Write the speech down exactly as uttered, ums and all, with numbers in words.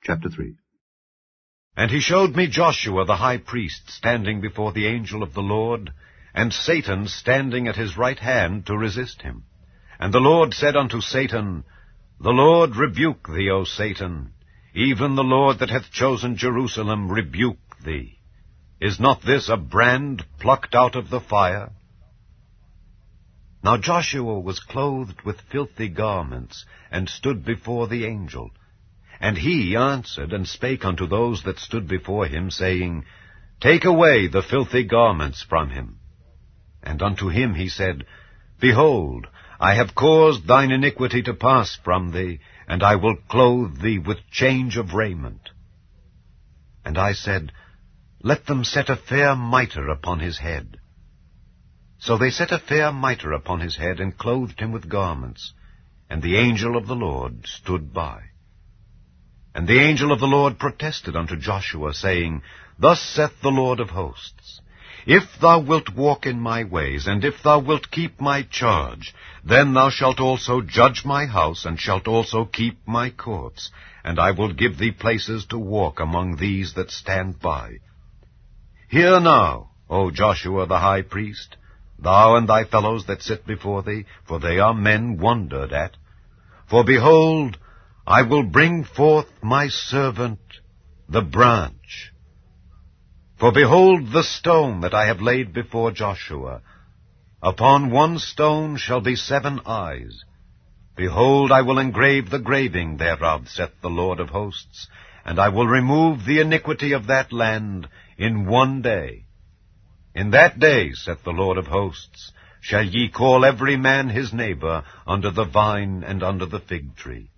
Chapter three. And he showed me Joshua the high priest standing before the angel of the Lord, and Satan standing at his right hand to resist him. And the Lord said unto Satan, The Lord rebuke thee, O Satan, even the Lord that hath chosen Jerusalem rebuke thee. Is not this a brand plucked out of the fire? Now Joshua was clothed with filthy garments, and stood before the angel. And he answered and spake unto those that stood before him, saying, Take away the filthy garments from him. And unto him he said, Behold, I have caused thine iniquity to pass from thee, and I will clothe thee with change of raiment. And I said, Let them set a fair mitre upon his head. So they set a fair mitre upon his head, and clothed him with garments. And the angel of the Lord stood by. And the angel of the Lord protested unto Joshua, saying, Thus saith the Lord of hosts, If thou wilt walk in my ways, and if thou wilt keep my charge, then thou shalt also judge my house, and shalt also keep my courts, and I will give thee places to walk among these that stand by. Hear now, O Joshua the high priest, thou and thy fellows that sit before thee, for they are men wondered at. For behold, I will bring forth my servant, the branch. For behold the stone that I have laid before Joshua. Upon one stone shall be seven eyes. Behold, I will engrave the graving thereof, saith the Lord of hosts, and I will remove the iniquity of that land in one day. In that day, saith the Lord of hosts, shall ye call every man his neighbor under the vine and under the fig tree.